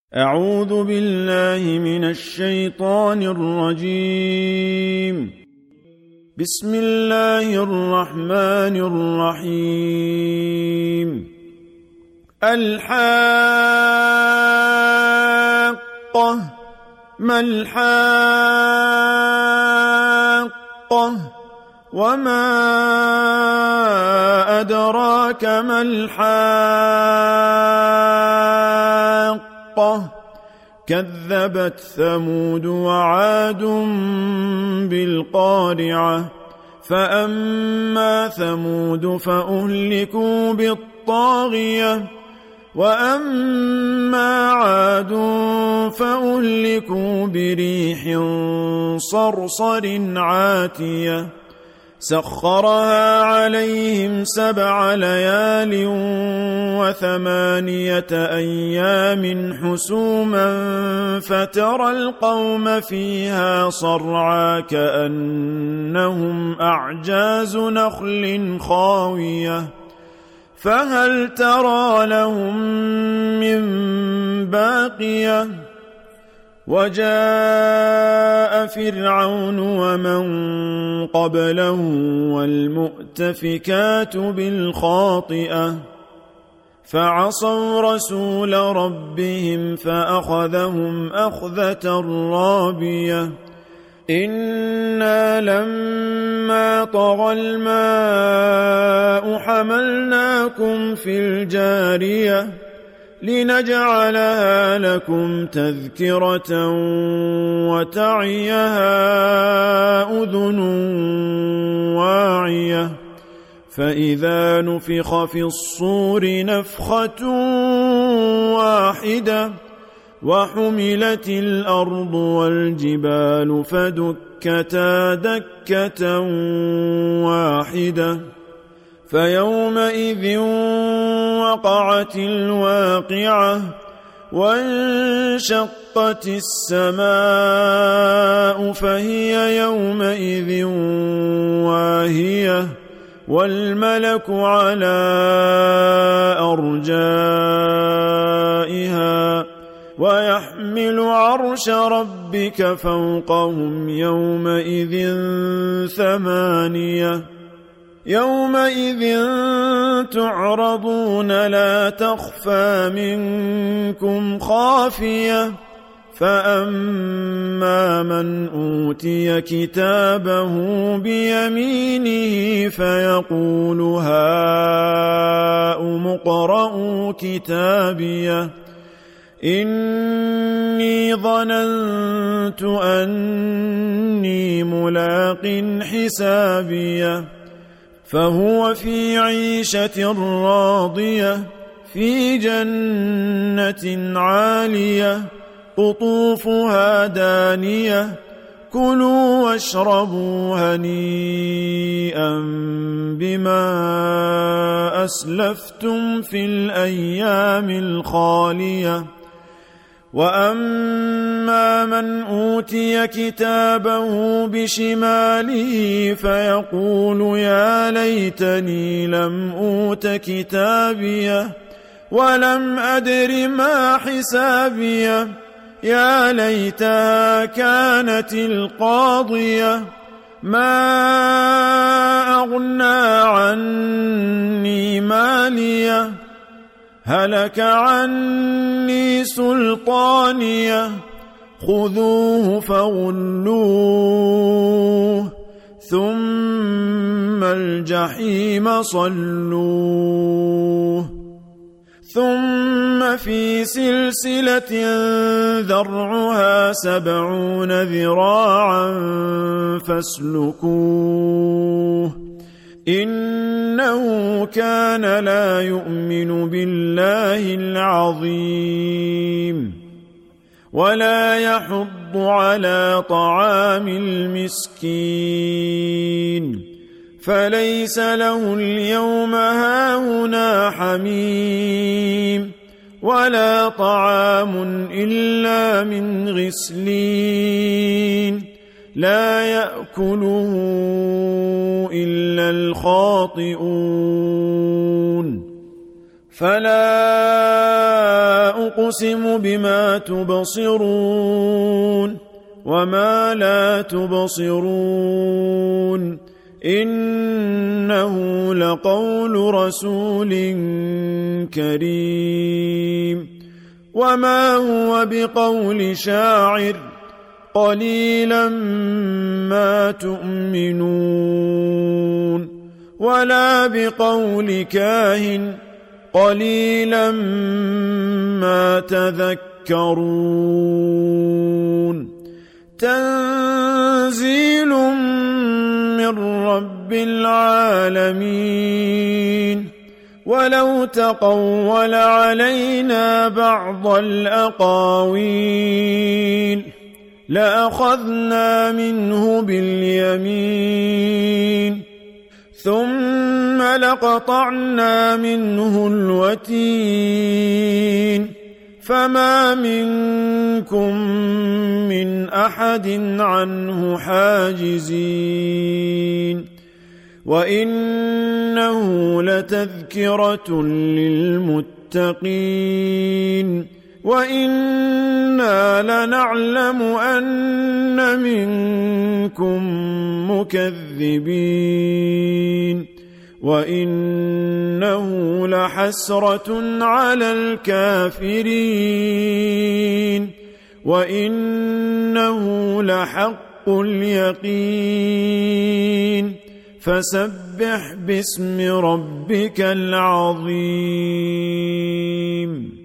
أعوذ بالله من الشيطان الرجيم. بسم الله الرحمن الرحيم. الحاقة ما الحاقة وما أدراك ما الحاقة كذبت ثمود وعاد بالقارعة فأما ثمود فأهلكوا بالطاغية وأما عاد فأهلكوا بريح صرصر عاتية سخرها عليهم 7 ليال و8 أيام حسوما فترى القوم فيها صرعى كأنهم أعجاز نخل خاوية فهل ترى لهم من باقية وجاء فرعون ومن قبله والمؤتفكات بالخاطئة فعصوا رسول ربهم فأخذهم أخذة رابية إنا لما طغى الماء حملناكم في الجارية لنجعلها لكم تذكرة وتعيها أذن واعية فإذا نفخ في الصور نفخة واحدة وحملت الأرض والجبال فدكتا دكة واحدة فيومئذ وقعت الواقعة وانشقت السماء فهي يومئذ واهية والملك على أرجائها ويحمل عرش ربك فوقهم يومئذ 8 يومئذ تعرضون لا تخفى منكم خافية فأما من أوتي كتابه بيمينه فيقول هاؤم اقرءوا كتابيه إني ظننت أني ملاق حسابيه فهو في عيشة راضية في جنة عالية قطوفها دانية كلوا واشربوا هنيئا بما أسلفتم في الأيام الخالية وأما من أوتي كتابه بشماله فيقول يا ليتني لم أوت كتابيه ولم أدر ما حسابيه يا ليتها كانت القاضية ما أغنى عني ماليه هلك عني سلطانيه خذوه فغلوه ثم الجحيم صلوه ثم في سلسلة ذرعها 70 ذراعا فاسلكوه إنه كان لا يؤمن بالله العظيم ولا يحض على طعام المسكين فليس له اليوم هاهنا حميم ولا طعام إلا من غسلين لا يأكله إلا الخاطئون فلا أقسم بما تبصرون وما لا تبصرون إنه لقول رسول كريم وما هو بقول شاعر قليلا ما تؤمنون ولا بقول كاهن قليلا ما تذكرون تنزيل من رب العالمين ولو تقول علينا بعض الأقاويل لأخذنا منه باليمين ثم لقطعنا منه الوتين فما منكم من أحد عنه حاجزين وإنه لتذكرة للمتقين وإنا لنعلم أن منكم مكذبين وإنه لحسرة على الكافرين وإنه لحق اليقين فسبح باسم ربك العظيم.